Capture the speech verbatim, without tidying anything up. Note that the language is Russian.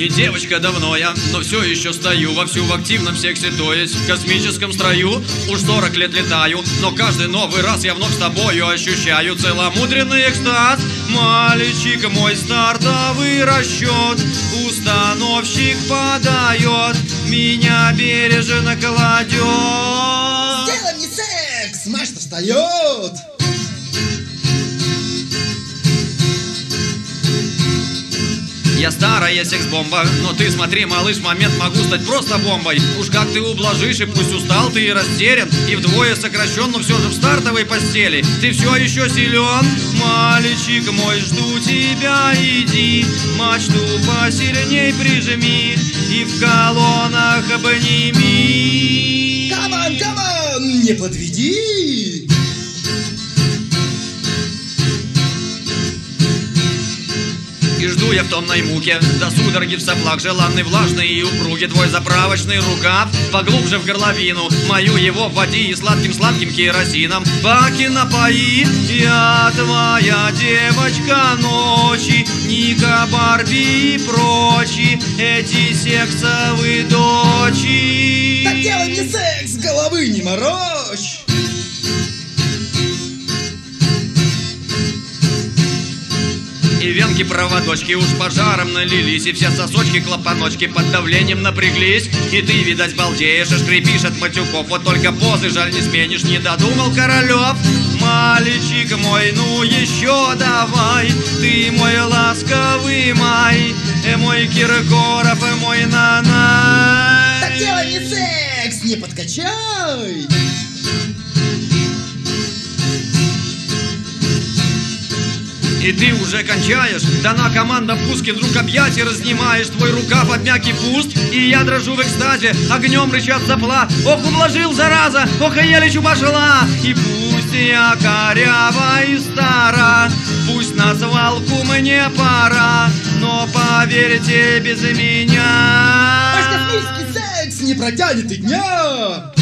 Не девочка давно я, но все еще стою вовсю в активном сексе, то есть в космическом строю. Уж сорок лет летаю, но каждый новый раз я вновь с тобою ощущаю целомудренный экстаз. Мальчик мой, стартовый расчет, установщик подает, меня бережно кладет. Сделай мне секс, мать-то встает. Я старая секс-бомба, но ты смотри, малыш, в момент могу стать просто бомбой. Уж как ты ублажишь, и пусть устал ты и растерян, и вдвое сокращен, но все же в стартовой постели ты все еще силен. Мальчик мой, жду тебя, иди, мачту посильней прижми и в колоннах обними. Камон, камон, не подведи. И жду я в томной муке до судороги в соплах, желанный, влажный и упругий твой заправочный рукав. Поглубже в горловину мою его вводи и сладким-сладким керосином баки напои. Я твоя девочка ночи, Ника, Барби и прочие, эти сексовые дочи. Так делай мне секс, головы не морочь. И венки-проводочки уж пожаром налились, и все сосочки-клапаночки под давлением напряглись. И ты, видать, балдеешь и шкрипишь от матюков, вот только позы, жаль, не сменишь, не додумал Королев. Мальчик мой, ну еще давай, ты мой ласковый май, э, мой Киркоров, э, мой Нанай. Так делай мне секс, не подкачай. И ты уже кончаешь, дана команда в пуске, вдруг объятия разнимаешь, твой рукав обмяк и пуст, и я дрожу в экстазе, огнем рычат сопла. Ох, ублажил, зараза, ох, и я лечу пошла. И пусть я корява и стара, пусть на свалку мне пора, но поверьте, без меня Ваш космический секс не протянет и дня.